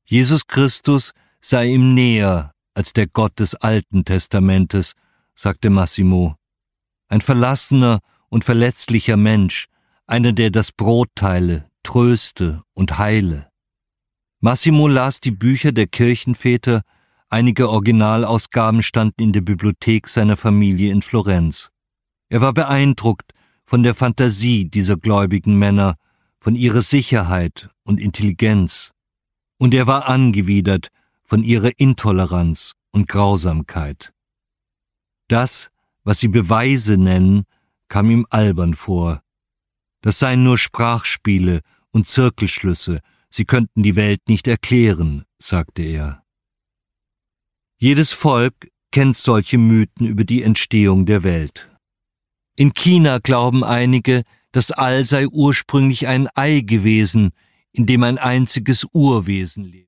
Jesus Christus sei ihm näher als der Gott des Alten Testamentes, sagte Massimo. Ein verlassener und verletzlicher Mensch, einer, der das Brot teile, tröste und heile. Massimo las die Bücher der Kirchenväter, einige Originalausgaben standen in der Bibliothek seiner Familie in Florenz. Er war beeindruckt von der Fantasie dieser gläubigen Männer, von ihrer Sicherheit und Intelligenz. Und er war angewidert von ihrer Intoleranz und Grausamkeit. Das, was sie Beweise nennen, kam ihm albern vor. Das seien nur Sprachspiele und Zirkelschlüsse, sie könnten die Welt nicht erklären, sagte er. Jedes Volk kennt solche Mythen über die Entstehung der Welt. In China glauben einige, das All sei ursprünglich ein Ei gewesen, in dem ein einziges Urwesen lebt.